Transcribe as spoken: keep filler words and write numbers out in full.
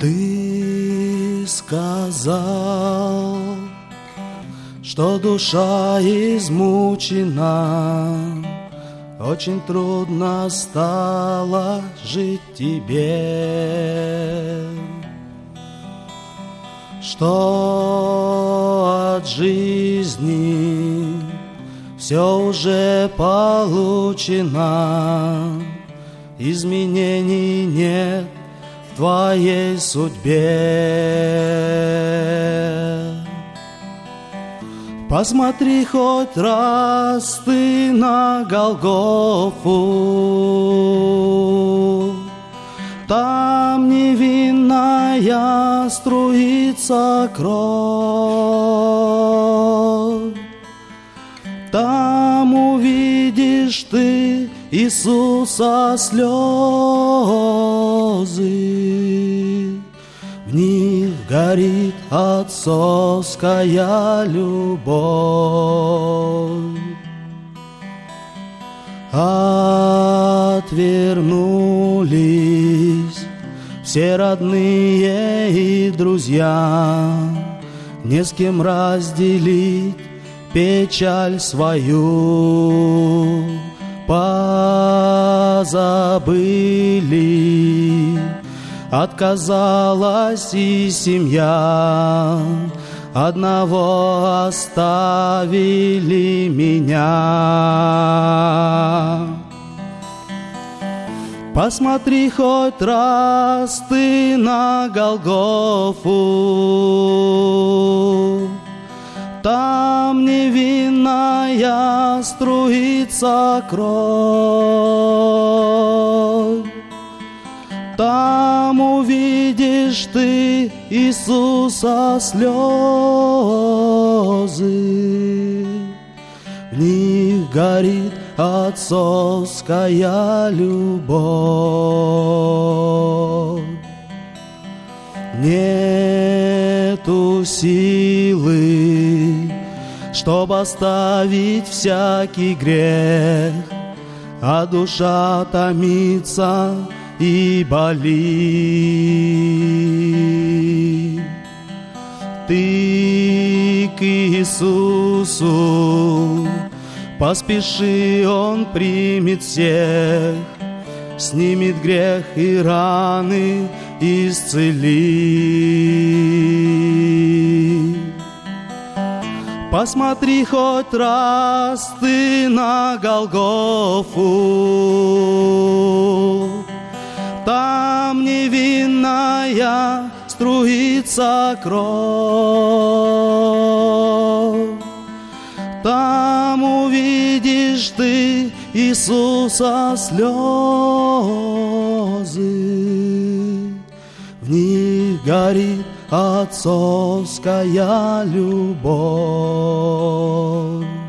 Ты сказал, что душа измучена, очень трудно стало жить тебе, что от жизни все уже получено, изменений нет в твоей судьбе. Посмотри хоть раз ты на Голгофу, там невинная струится кровь, там увидишь ты Иисуса слезы, в них горит отцовская любовь. Отвернулись все родные и друзья, не с кем разделить печаль свою. Позабыли, отказалась и семья, одного оставили меня. Посмотри хоть раз ты на Голгофу, там невинная струится кровь, там увидишь ты Иисуса слезы, в них горит отцовская любовь. Нету силы, чтоб оставить всякий грех, а душа томится и болит. Ты к Иисусу поспеши, Он примет всех, снимет грех и раны исцелит. Посмотри хоть раз ты на Голгофу, там невинная струится кровь, там увидишь ты Иисуса слезы, в них горит отцовская любовь.